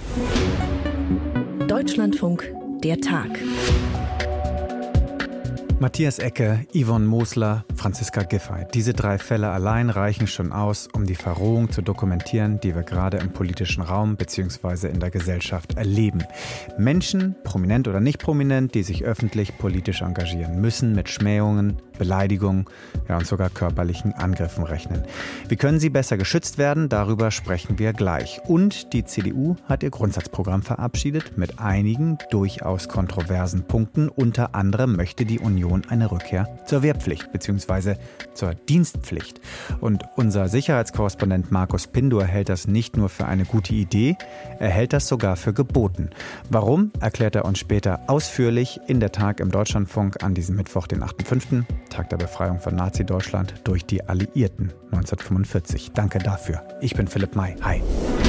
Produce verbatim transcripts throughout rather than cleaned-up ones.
Deutschlandfunk, der Tag. Matthias Ecke, Yvonne Mosler, Franziska Giffey. Diese drei Fälle allein reichen schon aus, um die Verrohung zu dokumentieren, die wir gerade im politischen Raum bzw. in der Gesellschaft erleben. Menschen, prominent oder nicht prominent, die sich öffentlich politisch engagieren, müssen mit Schmähungen, Beleidigungen, ja und sogar körperlichen Angriffen rechnen. Wie können sie besser geschützt werden? Darüber sprechen wir gleich. Und die C D U hat ihr Grundsatzprogramm verabschiedet mit einigen durchaus kontroversen Punkten. Unter anderem möchte die Union eine Rückkehr zur Wehrpflicht bzw. zur Dienstpflicht. Und unser Sicherheitskorrespondent Markus Pindur hält das nicht nur für eine gute Idee, er hält das sogar für geboten. Warum, erklärt er uns später ausführlich in der Tag im Deutschlandfunk an diesem Mittwoch, den achten fünften Tag der Befreiung von Nazi-Deutschland durch die Alliierten neunzehnhundertfünfundvierzig. Danke dafür. Ich bin Philipp May. Hi.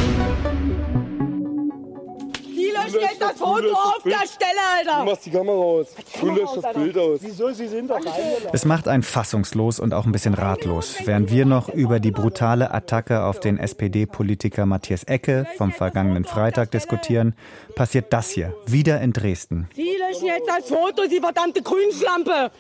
Steht das Foto auf der Stelle, Alter! Du machst die Kamera aus. Du löscht das Bild aus. Wieso? Sie sind doch eingeladen. Es macht einen fassungslos und auch ein bisschen ratlos. Während wir noch über die brutale Attacke auf den S P D-Politiker Matthias Ecke vom vergangenen Freitag diskutieren, passiert das hier, wieder in Dresden. Sie löschen jetzt das Foto, die verdammte Grünschlampe!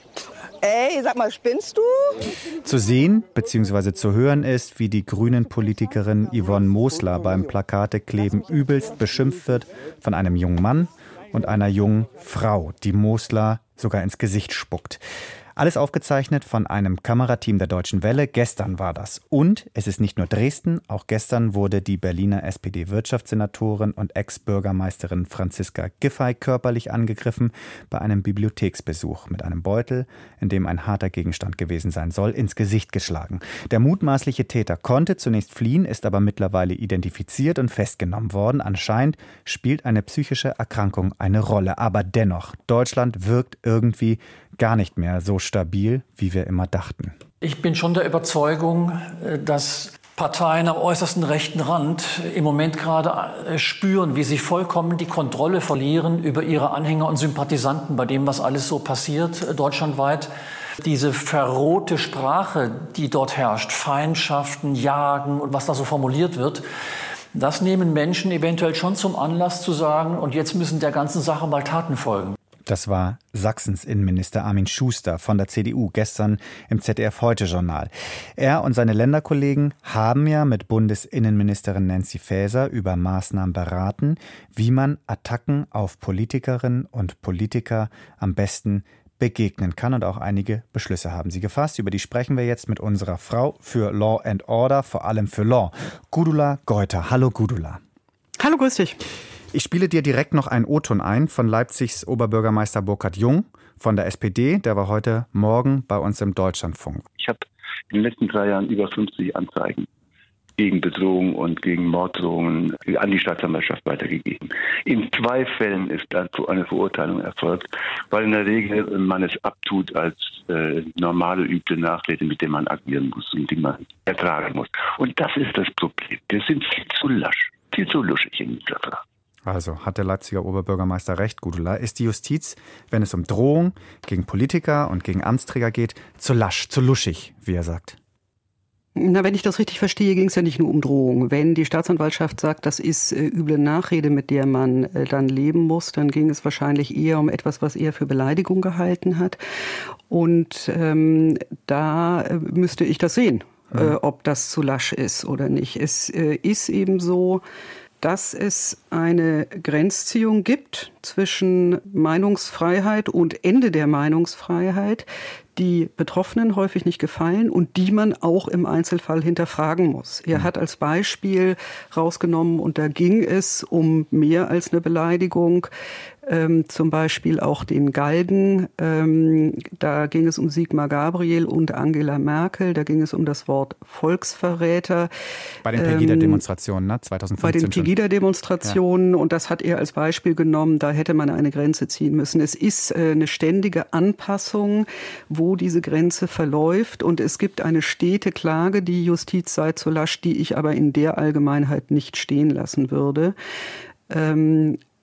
Ey, sag mal, spinnst du? Zu sehen bzw. zu hören ist, wie die Grünen-Politikerin Yvonne Mosler beim Plakatekleben übelst beschimpft wird von einem jungen Mann und einer jungen Frau, die Mosler sogar ins Gesicht spuckt. Alles aufgezeichnet von einem Kamerateam der Deutschen Welle. Gestern war das. Und es ist nicht nur Dresden, auch gestern wurde die Berliner S P D-Wirtschaftssenatorin und Ex-Bürgermeisterin Franziska Giffey körperlich angegriffen bei einem Bibliotheksbesuch mit einem Beutel, in dem ein harter Gegenstand gewesen sein soll, ins Gesicht geschlagen. Der mutmaßliche Täter konnte zunächst fliehen, ist aber mittlerweile identifiziert und festgenommen worden. Anscheinend spielt eine psychische Erkrankung eine Rolle. Aber dennoch, Deutschland wirkt irgendwie gar nicht mehr so stabil, wie wir immer dachten. Ich bin schon der Überzeugung, dass Parteien am äußersten rechten Rand im Moment gerade spüren, wie sie vollkommen die Kontrolle verlieren über ihre Anhänger und Sympathisanten bei dem, was alles so passiert deutschlandweit. Diese verrohte Sprache, die dort herrscht, Feindschaften, Jagen und was da so formuliert wird, das nehmen Menschen eventuell schon zum Anlass zu sagen, und jetzt müssen der ganzen Sache mal Taten folgen. Das war Sachsens Innenminister Armin Schuster von der C D U gestern im Z D F-Heute-Journal. Er und seine Länderkollegen haben ja mit Bundesinnenministerin Nancy Faeser über Maßnahmen beraten, wie man Attacken auf Politikerinnen und Politiker am besten begegnen kann. Und auch einige Beschlüsse haben sie gefasst. Über die sprechen wir jetzt mit unserer Frau für Law and Order, vor allem für Law, Gudula Geuter. Hallo Gudula. Hallo, grüß dich. Ich spiele dir direkt noch einen O-Ton ein von Leipzigs Oberbürgermeister Burkhard Jung von der S P D. Der war heute Morgen bei uns im Deutschlandfunk. Ich habe in den letzten drei Jahren über fünfzig Anzeigen gegen Bedrohung und gegen Morddrohungen an die Staatsanwaltschaft weitergegeben. In zwei Fällen ist dazu eine Verurteilung erfolgt, weil in der Regel man es abtut als äh, normale, üble Nachrede, mit der man agieren muss und die man ertragen muss. Und das ist das Problem. Wir sind viel zu lasch, viel zu luschig in dieser Frage. Also hat der Leipziger Oberbürgermeister recht, Gudula. Ist die Justiz, wenn es um Drohung gegen Politiker und gegen Amtsträger geht, zu lasch, zu luschig, wie er sagt? Na, wenn ich das richtig verstehe, ging es ja nicht nur um Drohung. Wenn die Staatsanwaltschaft sagt, das ist äh, üble Nachrede, mit der man äh, dann leben muss, dann ging es wahrscheinlich eher um etwas, was er für Beleidigung gehalten hat. Und ähm, da äh, müsste ich das sehen, mhm. äh, ob das zu lasch ist oder nicht. Es äh, ist eben so, dass es eine Grenzziehung gibt zwischen Meinungsfreiheit und Ende der Meinungsfreiheit, die Betroffenen häufig nicht gefallen und die man auch im Einzelfall hinterfragen muss. Er hat als Beispiel rausgenommen, und da ging es um mehr als eine Beleidigung, ähm, zum Beispiel auch den Galgen. Ähm, da ging es um Sigmar Gabriel und Angela Merkel. Da ging es um das Wort Volksverräter. Bei den Pegida-Demonstrationen, ne? zweitausendfünfzehn. Bei den Pegida-Demonstrationen. Ja. Und das hat er als Beispiel genommen. Da hätte man eine Grenze ziehen müssen. Es ist äh, eine ständige Anpassung, wo diese Grenze verläuft. Und es gibt eine stete Klage, die Justiz sei zu lasch, die ich aber in der Allgemeinheit nicht stehen lassen würde. Ähm,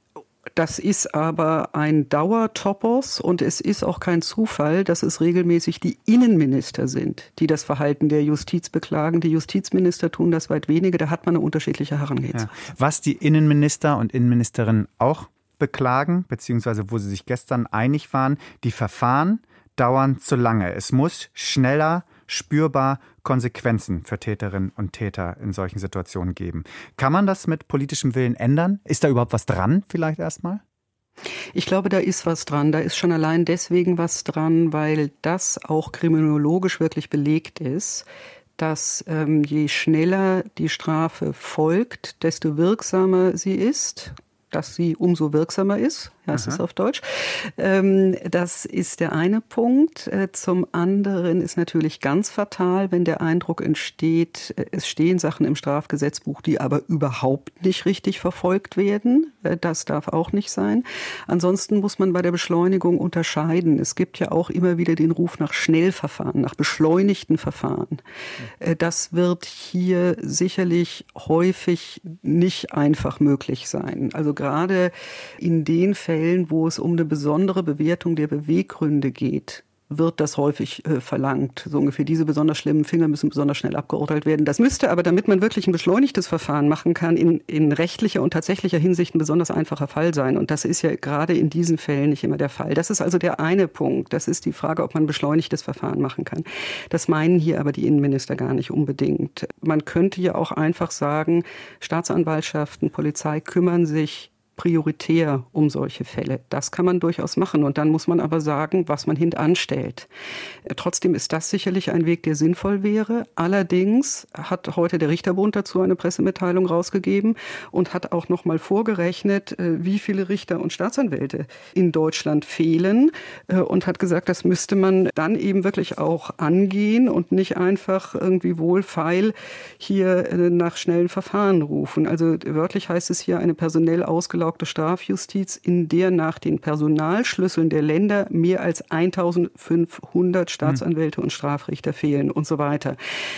Das ist aber ein Dauertopos und es ist auch kein Zufall, dass es regelmäßig die Innenminister sind, die das Verhalten der Justiz beklagen. Die Justizminister tun das weit weniger, da hat man eine unterschiedliche Herangehensweise. Ja. Was die Innenminister und Innenministerinnen auch beklagen, beziehungsweise wo sie sich gestern einig waren, die Verfahren dauern zu lange. Es muss schneller, spürbar Konsequenzen für Täterinnen und Täter in solchen Situationen geben. Kann man das mit politischem Willen ändern? Ist da überhaupt was dran, vielleicht erstmal? Ich glaube, da ist was dran. Da ist schon allein deswegen was dran, weil das auch kriminologisch wirklich belegt ist, dass ähm, je schneller die Strafe folgt, desto wirksamer sie ist, dass sie umso wirksamer ist, heißt es auf Deutsch. Ähm, das ist der eine Punkt. Äh, zum anderen ist natürlich ganz fatal, wenn der Eindruck entsteht, äh, es stehen Sachen im Strafgesetzbuch, die aber überhaupt nicht richtig verfolgt werden. Äh, das darf auch nicht sein. Ansonsten muss man bei der Beschleunigung unterscheiden. Es gibt ja auch immer wieder den Ruf nach Schnellverfahren, nach beschleunigten Verfahren. Äh, das wird hier sicherlich häufig nicht einfach möglich sein. Also gerade in den Fällen, wo es um eine besondere Bewertung der Beweggründe geht, wird das häufig äh, verlangt. So ungefähr diese besonders schlimmen Finger müssen besonders schnell abgeurteilt werden. Das müsste aber, damit man wirklich ein beschleunigtes Verfahren machen kann, in, in rechtlicher und tatsächlicher Hinsicht ein besonders einfacher Fall sein. Und das ist ja gerade in diesen Fällen nicht immer der Fall. Das ist also der eine Punkt. Das ist die Frage, ob man ein beschleunigtes Verfahren machen kann. Das meinen hier aber die Innenminister gar nicht unbedingt. Man könnte ja auch einfach sagen, Staatsanwaltschaften, Polizei kümmern sich prioritär um solche Fälle. Das kann man durchaus machen. Und dann muss man aber sagen, was man hintanstellt. Trotzdem ist das sicherlich ein Weg, der sinnvoll wäre. Allerdings hat heute der Richterbund dazu eine Pressemitteilung rausgegeben und hat auch noch mal vorgerechnet, wie viele Richter und Staatsanwälte in Deutschland fehlen und hat gesagt, das müsste man dann eben wirklich auch angehen und nicht einfach irgendwie wohlfeil hier nach schnellen Verfahren rufen. Also wörtlich heißt es hier eine personell ausgelaugte Strafjustiz, in der nach den Personalschlüsseln der Länder mehr als eintausendfünfhundert Staatsanwälte und Strafrichter fehlen und so weiter.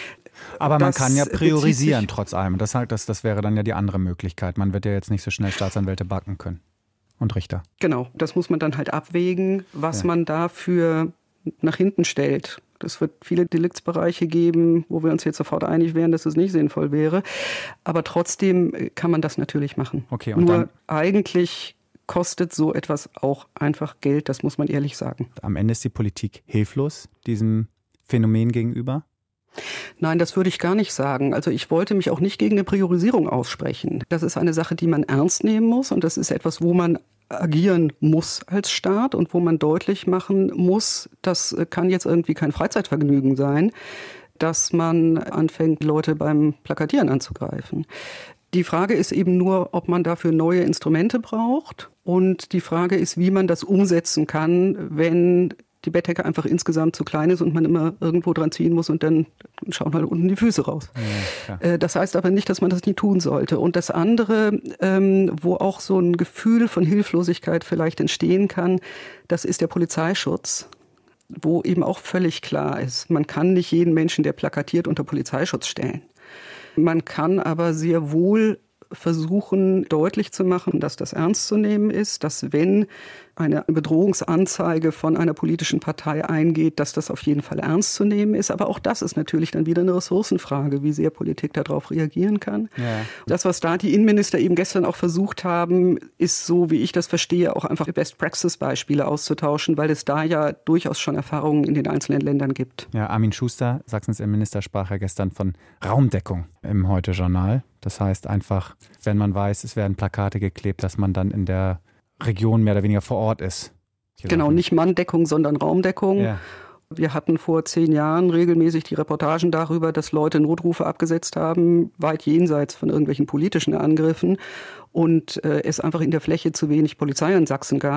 Aber man das kann ja priorisieren trotz allem. Das, das, das wäre dann ja die andere Möglichkeit. Man wird ja jetzt nicht so schnell Staatsanwälte backen können und Richter. Genau, das muss man dann halt abwägen, was ja. man dafür nach hinten stellt. Es wird viele Deliktsbereiche geben, wo wir uns jetzt sofort einig wären, dass es nicht sinnvoll wäre. Aber trotzdem kann man das natürlich machen. Okay, und Nur dann eigentlich kostet so etwas auch einfach Geld, das muss man ehrlich sagen. Am Ende ist die Politik hilflos diesem Phänomen gegenüber? Nein, das würde ich gar nicht sagen. Also ich wollte mich auch nicht gegen eine Priorisierung aussprechen. Das ist eine Sache, die man ernst nehmen muss und das ist etwas, wo man agieren muss als Staat und wo man deutlich machen muss, das kann jetzt irgendwie kein Freizeitvergnügen sein, dass man anfängt, Leute beim Plakatieren anzugreifen. Die Frage ist eben nur, ob man dafür neue Instrumente braucht und die Frage ist, wie man das umsetzen kann, wenn die Bettdecke einfach insgesamt zu klein ist und man immer irgendwo dran ziehen muss und dann schauen halt unten die Füße raus. Ja, das heißt aber nicht, dass man das nie tun sollte. Und das andere, ähm, wo auch so ein Gefühl von Hilflosigkeit vielleicht entstehen kann, das ist der Polizeischutz, wo eben auch völlig klar ist, man kann nicht jeden Menschen, der plakatiert, unter Polizeischutz stellen. Man kann aber sehr wohl versuchen, deutlich zu machen, dass das ernst zu nehmen ist, dass wenn eine Bedrohungsanzeige von einer politischen Partei eingeht, dass das auf jeden Fall ernst zu nehmen ist. Aber auch das ist natürlich dann wieder eine Ressourcenfrage, wie sehr Politik darauf reagieren kann. Ja. Das, was da die Innenminister eben gestern auch versucht haben, ist, so wie ich das verstehe, auch einfach Best-Praxis-Beispiele auszutauschen, weil es da ja durchaus schon Erfahrungen in den einzelnen Ländern gibt. Ja, Armin Schuster, Sachsens Innenminister, sprach ja gestern von Raumdeckung im Heute-Journal. Das heißt einfach, wenn man weiß, es werden Plakate geklebt, dass man dann in der Region mehr oder weniger vor Ort ist. Genau, nicht Manndeckung, sondern Raumdeckung. Ja. Wir hatten vor zehn Jahren regelmäßig die Reportagen darüber, dass Leute Notrufe abgesetzt haben, weit jenseits von irgendwelchen politischen Angriffen und äh, es einfach in der Fläche zu wenig Polizei in Sachsen gab.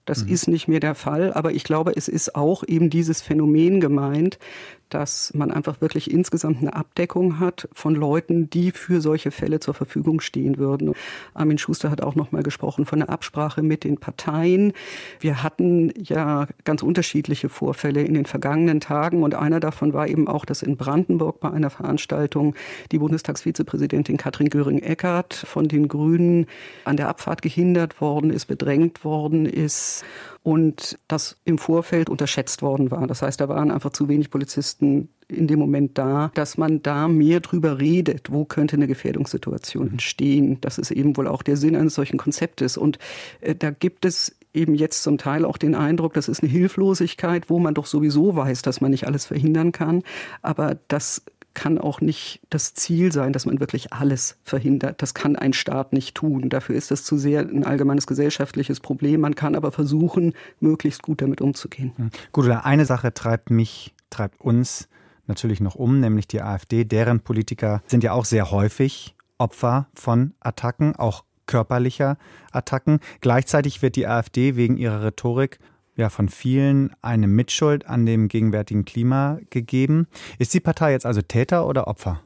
Das Mhm. ist nicht mehr der Fall, aber ich glaube, es ist auch eben dieses Phänomen gemeint, dass man einfach wirklich insgesamt eine Abdeckung hat von Leuten, die für solche Fälle zur Verfügung stehen würden. Armin Schuster hat auch noch mal gesprochen von der Absprache mit den Parteien. Wir hatten ja ganz unterschiedliche Vorfälle in den vergangenen Tagen und einer davon war eben auch, dass in Brandenburg bei einer Veranstaltung die Bundestagsvizepräsidentin Katrin Göring-Eckardt von den Grünen an der Abfahrt gehindert worden ist, bedrängt worden ist und das im Vorfeld unterschätzt worden war. Das heißt, da waren einfach zu wenig Polizisten in dem Moment da, dass man da mehr drüber redet, wo könnte eine Gefährdungssituation entstehen. Das ist eben wohl auch der Sinn eines solchen Konzeptes. Und äh, da gibt es eben jetzt zum Teil auch den Eindruck, das ist eine Hilflosigkeit, wo man doch sowieso weiß, dass man nicht alles verhindern kann. Aber das kann auch nicht das Ziel sein, dass man wirklich alles verhindert. Das kann ein Staat nicht tun. Dafür ist das zu sehr ein allgemeines gesellschaftliches Problem. Man kann aber versuchen, möglichst gut damit umzugehen. Gut, eine Sache treibt mich, treibt uns natürlich noch um, nämlich die AfD. Deren Politiker sind ja auch sehr häufig Opfer von Attacken, auch körperlicher Attacken. Gleichzeitig wird die AfD wegen ihrer Rhetorik ja von vielen eine Mitschuld an dem gegenwärtigen Klima gegeben. Ist die Partei jetzt also Täter oder Opfer?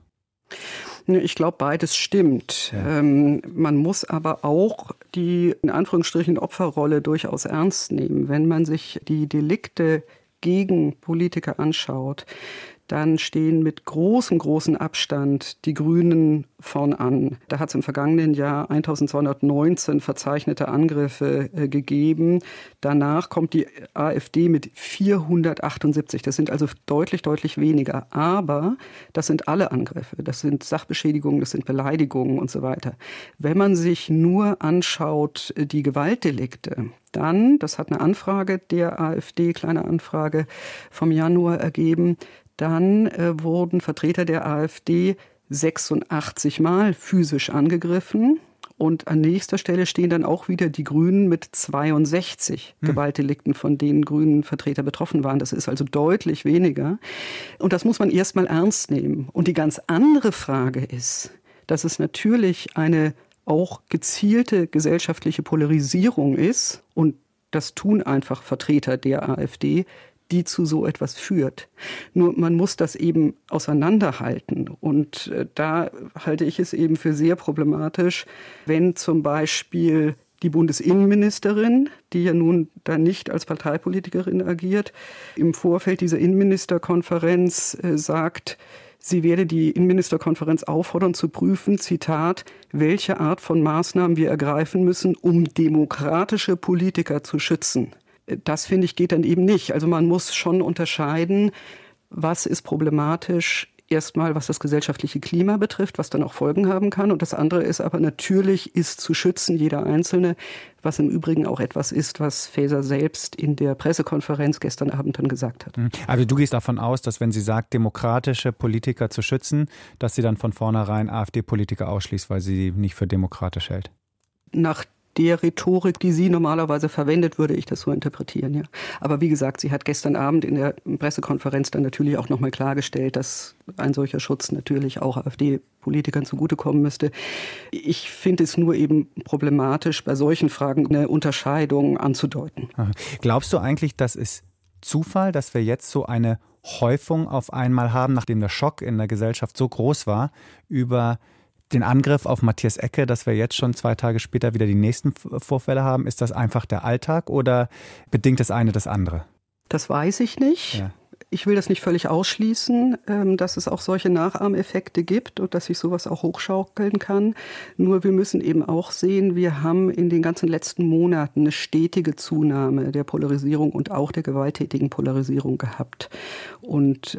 Ich glaube, beides stimmt. Ja. Ähm, man muss aber auch die, in Anführungsstrichen, Opferrolle durchaus ernst nehmen. Wenn man sich die Delikte gegen Politiker anschaut, dann stehen mit großem, großem Abstand die Grünen vorn an. Da hat es im vergangenen Jahr eintausendzweihundertneunzehn verzeichnete Angriffe äh, gegeben. Danach kommt die AfD mit vierhundertachtundsiebzig. Das sind also deutlich, deutlich weniger. Aber das sind alle Angriffe. Das sind Sachbeschädigungen, das sind Beleidigungen und so weiter. Wenn man sich nur anschaut, die Gewaltdelikte, dann, das hat eine Anfrage der AfD, kleine Anfrage vom Januar ergeben, dann äh, wurden Vertreter der AfD sechsundachtzig Mal physisch angegriffen. Und an nächster Stelle stehen dann auch wieder die Grünen mit zweiundsechzig hm. Gewaltdelikten, von denen Grünen Vertreter betroffen waren. Das ist also deutlich weniger. Und das muss man erst mal ernst nehmen. Und die ganz andere Frage ist, dass es natürlich eine auch gezielte gesellschaftliche Polarisierung ist. Und das tun einfach Vertreter der AfD, die zu so etwas führt. Nur man muss das eben auseinanderhalten. Und äh, da halte ich es eben für sehr problematisch, wenn zum Beispiel die Bundesinnenministerin, die ja nun da nicht als Parteipolitikerin agiert, im Vorfeld dieser Innenministerkonferenz äh, sagt, sie werde die Innenministerkonferenz auffordern zu prüfen, Zitat, welche Art von Maßnahmen wir ergreifen müssen, um demokratische Politiker zu schützen. Das, finde ich, geht dann eben nicht. Also man muss schon unterscheiden, was ist problematisch, erstmal was das gesellschaftliche Klima betrifft, was dann auch Folgen haben kann. Und das andere ist aber natürlich, ist zu schützen jeder Einzelne, was im Übrigen auch etwas ist, was Faeser selbst in der Pressekonferenz gestern Abend dann gesagt hat. Also du gehst davon aus, dass wenn sie sagt, demokratische Politiker zu schützen, dass sie dann von vornherein AfD-Politiker ausschließt, weil sie nicht für demokratisch hält? Nach der Rhetorik, die sie normalerweise verwendet, würde ich das so interpretieren, ja. Aber wie gesagt, sie hat gestern Abend in der Pressekonferenz dann natürlich auch nochmal klargestellt, dass ein solcher Schutz natürlich auch AfD-Politikern zugutekommen müsste. Ich finde es nur eben problematisch, bei solchen Fragen eine Unterscheidung anzudeuten. Glaubst du eigentlich, das ist Zufall, dass wir jetzt so eine Häufung auf einmal haben, nachdem der Schock in der Gesellschaft so groß war, über den Angriff auf Matthias Ecke, dass wir jetzt schon zwei Tage später wieder die nächsten Vorfälle haben? Ist das einfach der Alltag oder bedingt das eine das andere? Das weiß ich nicht. Ja. Ich will das nicht völlig ausschließen, dass es auch solche Nachahmeffekte gibt und dass sich sowas auch hochschaukeln kann. Nur wir müssen eben auch sehen, wir haben in den ganzen letzten Monaten eine stetige Zunahme der Polarisierung und auch der gewalttätigen Polarisierung gehabt. Und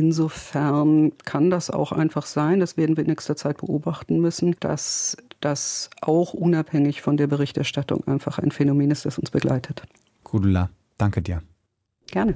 insofern kann das auch einfach sein, das werden wir in nächster Zeit beobachten müssen, dass das auch unabhängig von der Berichterstattung einfach ein Phänomen ist, das uns begleitet. Gudula, danke dir. Gerne.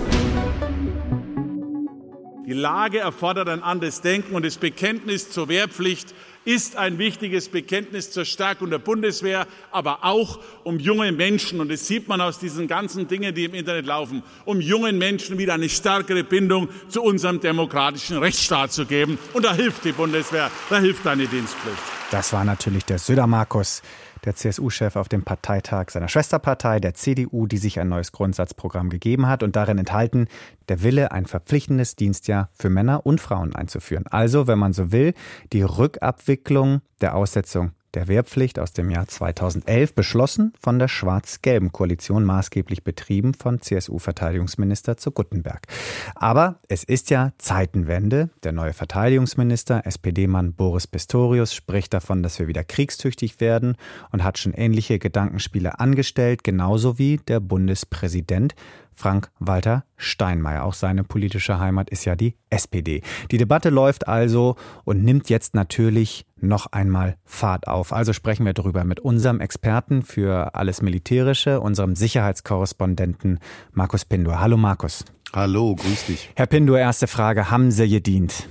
Die Lage erfordert ein anderes Denken und das Bekenntnis zur Wehrpflicht ist ein wichtiges Bekenntnis zur Stärkung der Bundeswehr, aber auch um junge Menschen, und das sieht man aus diesen ganzen Dingen, die im Internet laufen, um jungen Menschen wieder eine stärkere Bindung zu unserem demokratischen Rechtsstaat zu geben. Und da hilft die Bundeswehr, da hilft eine Dienstpflicht. Das war natürlich der Söder Markus, der C S U-Chef auf dem Parteitag seiner Schwesterpartei, der C D U, die sich ein neues Grundsatzprogramm gegeben hat und darin enthalten der Wille, ein verpflichtendes Dienstjahr für Männer und Frauen einzuführen. Also, wenn man so will, die Rückabwicklung der Aussetzung der Wehrpflicht aus dem Jahr zweitausendelf, beschlossen von der schwarz-gelben Koalition, maßgeblich betrieben von C S U-Verteidigungsminister zu Guttenberg. Aber es ist ja Zeitenwende. Der neue Verteidigungsminister, S P D-Mann Boris Pistorius, spricht davon, dass wir wieder kriegstüchtig werden und hat schon ähnliche Gedankenspiele angestellt, genauso wie der Bundespräsident Frank-Walter Steinmeier. Auch seine politische Heimat ist ja die S P D. Die Debatte läuft also und nimmt jetzt natürlich noch einmal Fahrt auf. Also sprechen wir darüber mit unserem Experten für alles Militärische, unserem Sicherheitskorrespondenten Markus Pindur. Hallo Markus. Hallo, grüß dich. Herr Pindur, erste Frage. Haben Sie gedient?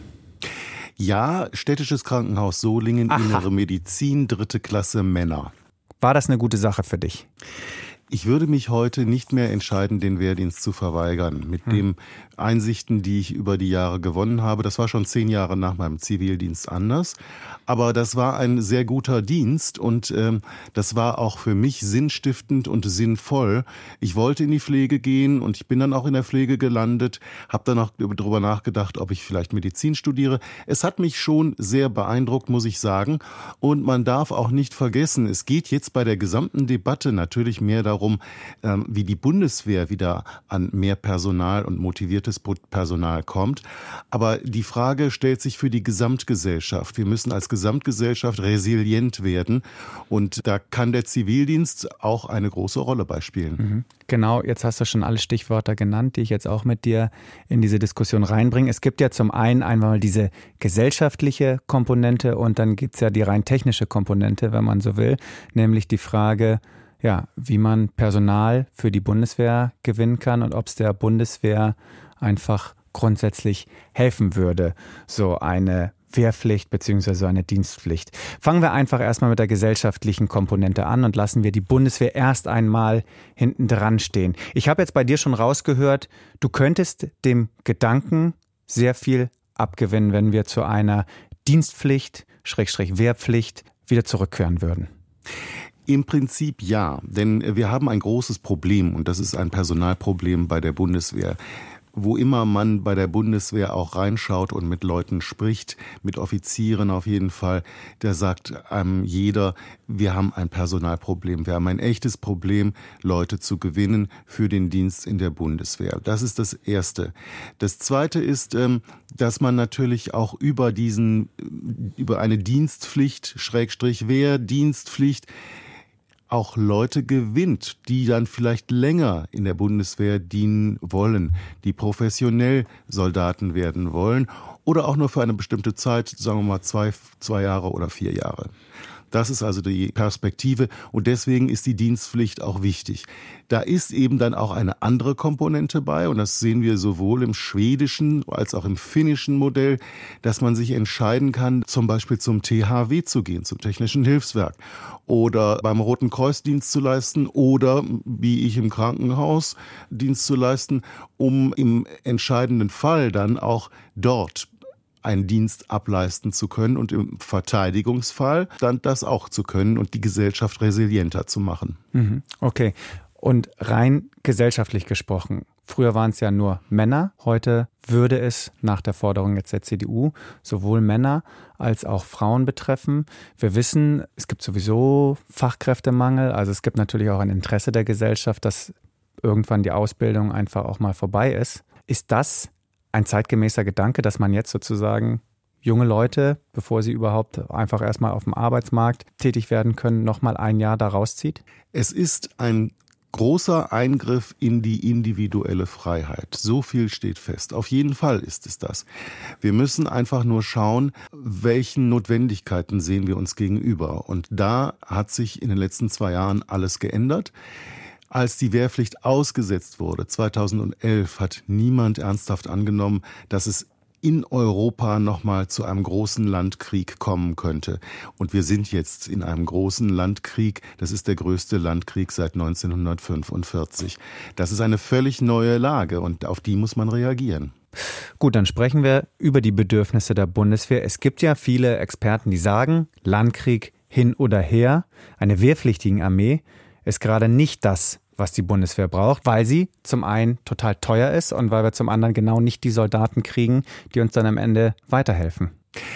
Ja, Städtisches Krankenhaus Solingen, Aha. Innere Medizin, dritte Klasse Männer. War das eine gute Sache für dich? Ich würde mich heute nicht mehr entscheiden, den Wehrdienst zu verweigern. Mit hm. den Einsichten, die ich über die Jahre gewonnen habe. Das war schon zehn Jahre nach meinem Zivildienst anders. Aber das war ein sehr guter Dienst und ähm, das war auch für mich sinnstiftend und sinnvoll. Ich wollte in die Pflege gehen und ich bin dann auch in der Pflege gelandet, habe dann auch darüber nachgedacht, ob ich vielleicht Medizin studiere. Es hat mich schon sehr beeindruckt, muss ich sagen. Und man darf auch nicht vergessen, es geht jetzt bei der gesamten Debatte natürlich mehr darum, ähm, wie die Bundeswehr wieder an mehr Personal und motiviertes Personal kommt. Aber die Frage stellt sich für die Gesamtgesellschaft. Wir müssen als Gesamtgesellschaft resilient werden. Und da kann der Zivildienst auch eine große Rolle beispielen. Mhm. Genau, jetzt hast du schon alle Stichwörter genannt, die ich jetzt auch mit dir in diese Diskussion reinbringe. Es gibt ja zum einen einmal diese gesellschaftliche Komponente und dann gibt es ja die rein technische Komponente, wenn man so will, nämlich die Frage, ja, wie man Personal für die Bundeswehr gewinnen kann und ob es der Bundeswehr einfach grundsätzlich helfen würde, so eine Wehrpflicht bzw. eine Dienstpflicht. Fangen wir einfach erstmal mit der gesellschaftlichen Komponente an und lassen wir die Bundeswehr erst einmal hinten dran stehen. Ich habe jetzt bei dir schon rausgehört, du könntest dem Gedanken sehr viel abgewinnen, wenn wir zu einer Dienstpflicht, Schrägstrich Wehrpflicht, wieder zurückkehren würden. Im Prinzip ja, denn wir haben ein großes Problem und das ist ein Personalproblem bei der Bundeswehr. Wo immer man bei der Bundeswehr auch reinschaut und mit Leuten spricht, mit Offizieren auf jeden Fall, da sagt einem jeder, wir haben ein Personalproblem. Wir haben ein echtes Problem, Leute zu gewinnen für den Dienst in der Bundeswehr. Das ist das Erste. Das Zweite ist, dass man natürlich auch über diesen, über eine Dienstpflicht, Schrägstrich Wehrdienstpflicht, auch Leute gewinnt, die dann vielleicht länger in der Bundeswehr dienen wollen, die professionell Soldaten werden wollen oder auch nur für eine bestimmte Zeit, sagen wir mal zwei, zwei Jahre oder vier Jahre. Das ist also die Perspektive und deswegen ist die Dienstpflicht auch wichtig. Da ist eben dann auch eine andere Komponente bei und das sehen wir sowohl im schwedischen als auch im finnischen Modell, dass man sich entscheiden kann, zum Beispiel zum T H W zu gehen, zum Technischen Hilfswerk oder beim Roten Kreuz Dienst zu leisten oder, wie ich im Krankenhaus, Dienst zu leisten, um im entscheidenden Fall dann auch dort einen Dienst ableisten zu können und im Verteidigungsfall dann das auch zu können und die Gesellschaft resilienter zu machen. Okay. Und rein gesellschaftlich gesprochen, früher waren es ja nur Männer, heute würde es nach der Forderung jetzt der C D U sowohl Männer als auch Frauen betreffen. Wir wissen, es gibt sowieso Fachkräftemangel, also es gibt natürlich auch ein Interesse der Gesellschaft, dass irgendwann die Ausbildung einfach auch mal vorbei ist. Ist das ein zeitgemäßer Gedanke, dass man jetzt sozusagen junge Leute, bevor sie überhaupt einfach erstmal auf dem Arbeitsmarkt tätig werden können, nochmal ein Jahr da rauszieht? Es ist ein großer Eingriff in die individuelle Freiheit. So viel steht fest. Auf jeden Fall ist es das. Wir müssen einfach nur schauen, welchen Notwendigkeiten sehen wir uns gegenüber. Und da hat sich in den letzten zwei Jahren alles geändert. Als die Wehrpflicht ausgesetzt wurde, zweitausendelf, hat niemand ernsthaft angenommen, dass es in Europa nochmal zu einem großen Landkrieg kommen könnte. Und wir sind jetzt in einem großen Landkrieg. Das ist der größte Landkrieg seit neunzehnhundertfünfundvierzig. Das ist eine völlig neue Lage und auf die muss man reagieren. Gut, dann sprechen wir über die Bedürfnisse der Bundeswehr. Es gibt ja viele Experten, die sagen, Landkrieg hin oder her, eine wehrpflichtigen Armee ist gerade nicht das, was die Bundeswehr braucht, weil sie zum einen total teuer ist und weil wir zum anderen genau nicht die Soldaten kriegen, die uns dann am Ende weiterhelfen.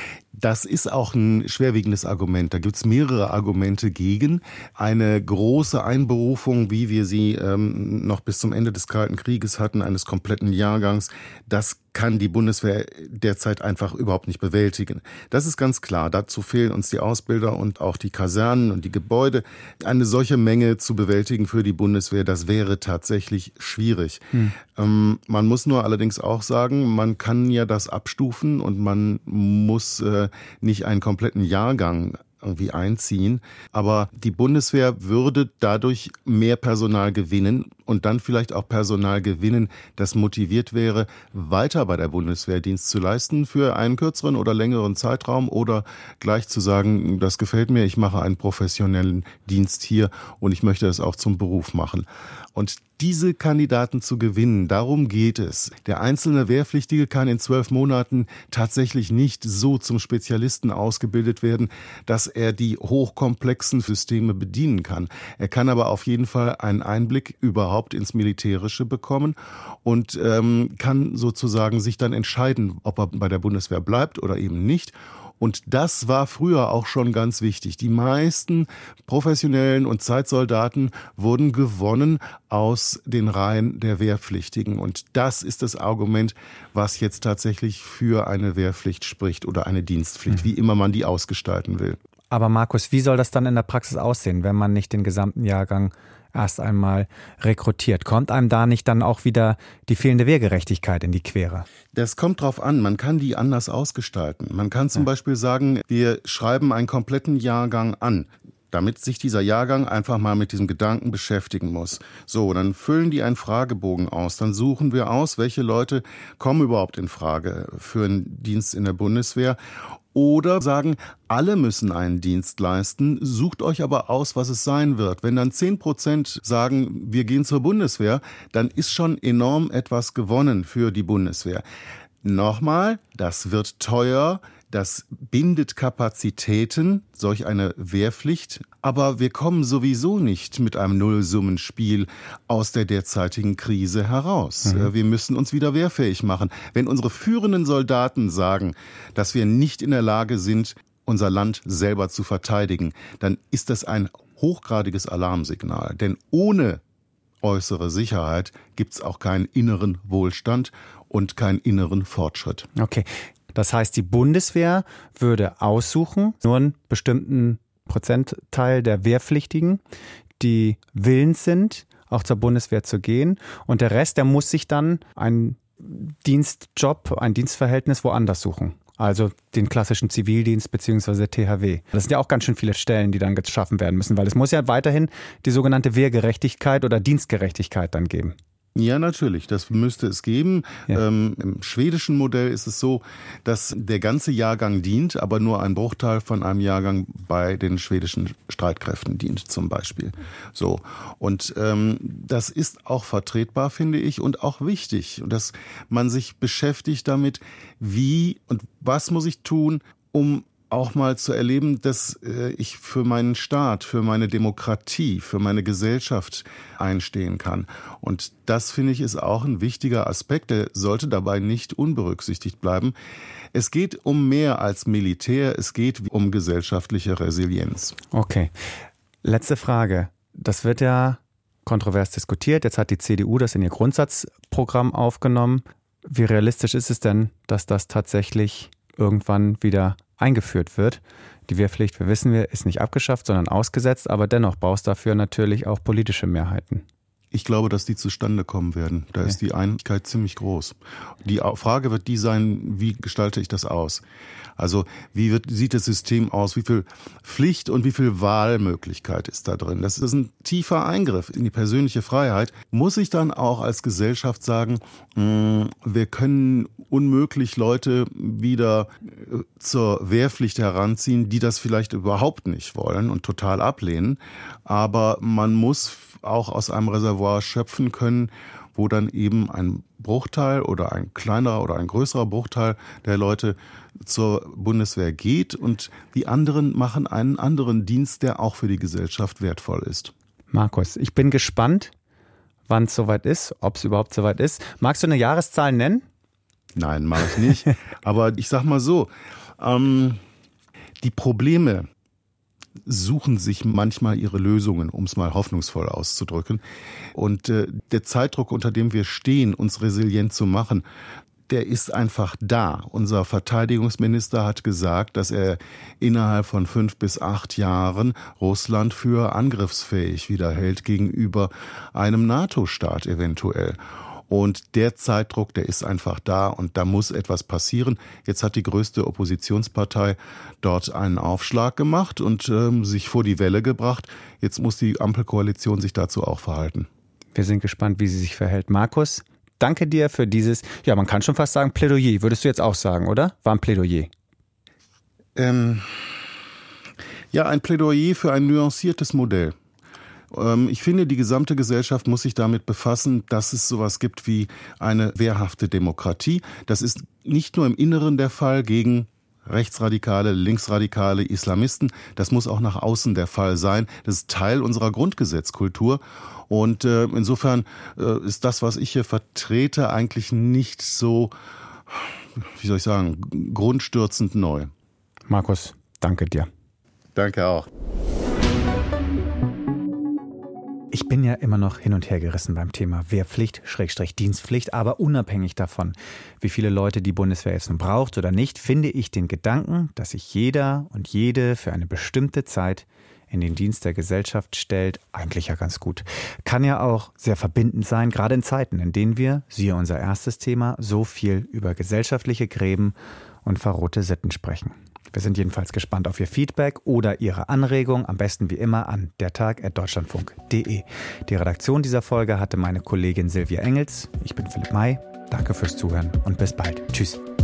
Das ist auch ein schwerwiegendes Argument. Da gibt es mehrere Argumente gegen. Eine große Einberufung, wie wir sie ähm, noch bis zum Ende des Kalten Krieges hatten, eines kompletten Jahrgangs, das kann die Bundeswehr derzeit einfach überhaupt nicht bewältigen. Das ist ganz klar. Dazu fehlen uns die Ausbilder und auch die Kasernen und die Gebäude. Eine solche Menge zu bewältigen für die Bundeswehr, das wäre tatsächlich schwierig. Hm. Ähm, man muss nur allerdings auch sagen, man kann ja das abstufen und man muss äh, nicht einen kompletten Jahrgang irgendwie einziehen. Aber die Bundeswehr würde dadurch mehr Personal gewinnen und dann vielleicht auch Personal gewinnen, das motiviert wäre, weiter bei der Bundeswehr Dienst zu leisten für einen kürzeren oder längeren Zeitraum oder gleich zu sagen, das gefällt mir, ich mache einen professionellen Dienst hier und ich möchte das auch zum Beruf machen. Und diese Kandidaten zu gewinnen, darum geht es. Der einzelne Wehrpflichtige kann in zwölf Monaten tatsächlich nicht so zum Spezialisten ausgebildet werden, dass er die hochkomplexen Systeme bedienen kann. Er kann aber auf jeden Fall einen Einblick überhaupt ins Militärische bekommen und ähm, kann sozusagen sich dann entscheiden, ob er bei der Bundeswehr bleibt oder eben nicht. Und das war früher auch schon ganz wichtig. Die meisten professionellen und Zeitsoldaten wurden gewonnen aus den Reihen der Wehrpflichtigen. Und das ist das Argument, was jetzt tatsächlich für eine Wehrpflicht spricht oder eine Dienstpflicht, mhm. wie immer man die ausgestalten will. Aber Markus, wie soll das dann in der Praxis aussehen, wenn man nicht den gesamten Jahrgang erst einmal rekrutiert? Kommt einem da nicht dann auch wieder die fehlende Wehrgerechtigkeit in die Quere? Das kommt drauf an. Man kann die anders ausgestalten. Man kann zum ja. Beispiel sagen, wir schreiben einen kompletten Jahrgang an, damit sich dieser Jahrgang einfach mal mit diesem Gedanken beschäftigen muss. So, dann füllen die einen Fragebogen aus. Dann suchen wir aus, welche Leute kommen überhaupt in Frage für einen Dienst in der Bundeswehr. Oder sagen, alle müssen einen Dienst leisten, sucht euch aber aus, was es sein wird. Wenn dann zehn Prozent sagen, wir gehen zur Bundeswehr, dann ist schon enorm etwas gewonnen für die Bundeswehr. Nochmal, das wird teuer, das bindet Kapazitäten, solch eine Wehrpflicht. Aber wir kommen sowieso nicht mit einem Nullsummenspiel aus der derzeitigen Krise heraus. Mhm. Wir müssen uns wieder wehrfähig machen. Wenn unsere führenden Soldaten sagen, dass wir nicht in der Lage sind, unser Land selber zu verteidigen, dann ist das ein hochgradiges Alarmsignal. Denn ohne äußere Sicherheit gibt es auch keinen inneren Wohlstand und keinen inneren Fortschritt. Okay. Das heißt, die Bundeswehr würde aussuchen, nur einen bestimmten Prozentteil der Wehrpflichtigen, die willens sind, auch zur Bundeswehr zu gehen. Und der Rest, der muss sich dann einen Dienstjob, ein Dienstverhältnis woanders suchen. Also den klassischen Zivildienst bzw. T H W. Das sind ja auch ganz schön viele Stellen, die dann geschaffen werden müssen, weil es muss ja weiterhin die sogenannte Wehrgerechtigkeit oder Dienstgerechtigkeit dann geben. Ja, natürlich, das müsste es geben. Ja. Ähm, im schwedischen Modell ist es so, dass der ganze Jahrgang dient, aber nur ein Bruchteil von einem Jahrgang bei den schwedischen Streitkräften dient zum Beispiel. So, und ähm, das ist auch vertretbar, finde ich, und auch wichtig, dass man sich beschäftigt damit, wie und was muss ich tun, um auch mal zu erleben, dass äh, ich für meinen Staat, für meine Demokratie, für meine Gesellschaft einstehen kann. Und das, finde ich, ist auch ein wichtiger Aspekt, der sollte dabei nicht unberücksichtigt bleiben. Es geht um mehr als Militär, es geht um gesellschaftliche Resilienz. Okay. Letzte Frage. Das wird ja kontrovers diskutiert. Jetzt hat die C D U das in ihr Grundsatzprogramm aufgenommen. Wie realistisch ist es denn, dass das tatsächlich irgendwann wieder eingeführt wird? Die Wehrpflicht, wir wissen wir, ist nicht abgeschafft, sondern ausgesetzt, aber dennoch braucht es dafür natürlich auch politische Mehrheiten. Ich glaube, dass die zustande kommen werden. Da okay. ist die Einigkeit ziemlich groß. Die Frage wird die sein, wie gestalte ich das aus? Also wie wird, sieht das System aus? Wie viel Pflicht und wie viel Wahlmöglichkeit ist da drin? Das ist ein tiefer Eingriff in die persönliche Freiheit. Muss ich dann auch als Gesellschaft sagen, mh, wir können unmöglich Leute wieder zur Wehrpflicht heranziehen, die das vielleicht überhaupt nicht wollen und total ablehnen. Aber man muss auch aus einem Reservoir schöpfen können, wo dann eben ein Bruchteil oder ein kleinerer oder ein größerer Bruchteil der Leute zur Bundeswehr geht und die anderen machen einen anderen Dienst, der auch für die Gesellschaft wertvoll ist. Markus, ich bin gespannt, wann es soweit ist, ob es überhaupt soweit ist. Magst du eine Jahreszahl nennen? Nein, mache ich nicht. Aber ich sag mal so, ähm, die Probleme suchen sich manchmal ihre Lösungen, um es mal hoffnungsvoll auszudrücken. Und äh, der Zeitdruck, unter dem wir stehen, uns resilient zu machen, der ist einfach da. Unser Verteidigungsminister hat gesagt, dass er innerhalb von fünf bis acht Jahren Russland für angriffsfähig wiederhält gegenüber einem NATO-Staat eventuell. Und der Zeitdruck, der ist einfach da und da muss etwas passieren. Jetzt hat die größte Oppositionspartei dort einen Aufschlag gemacht und ähm, sich vor die Welle gebracht. Jetzt muss die Ampelkoalition sich dazu auch verhalten. Wir sind gespannt, wie sie sich verhält. Markus, danke dir für dieses, ja, man kann schon fast sagen Plädoyer. Würdest du jetzt auch sagen, oder? War ein Plädoyer. Ähm, ja, ein Plädoyer für ein nuanciertes Modell. Ich finde, die gesamte Gesellschaft muss sich damit befassen, dass es sowas gibt wie eine wehrhafte Demokratie. Das ist nicht nur im Inneren der Fall gegen rechtsradikale, linksradikale Islamisten. Das muss auch nach außen der Fall sein. Das ist Teil unserer Grundgesetzkultur. Und äh, insofern äh, ist das, was ich hier vertrete, eigentlich nicht so, wie soll ich sagen, grundstürzend neu. Markus, danke dir. Danke auch. Ich bin ja immer noch hin und her gerissen beim Thema Wehrpflicht, Schrägstrich Dienstpflicht, aber unabhängig davon, wie viele Leute die Bundeswehr jetzt nun braucht oder nicht, finde ich den Gedanken, dass sich jeder und jede für eine bestimmte Zeit in den Dienst der Gesellschaft stellt, eigentlich ja ganz gut. Kann ja auch sehr verbindend sein, gerade in Zeiten, in denen wir, siehe unser erstes Thema, so viel über gesellschaftliche Gräben und verrohte Sitten sprechen. Wir sind jedenfalls gespannt auf Ihr Feedback oder Ihre Anregung, am besten wie immer an dertag at deutschlandfunk punkt de. Die Redaktion dieser Folge hatte meine Kollegin Silvia Engels. Ich bin Philipp May. Danke fürs Zuhören und bis bald. Tschüss.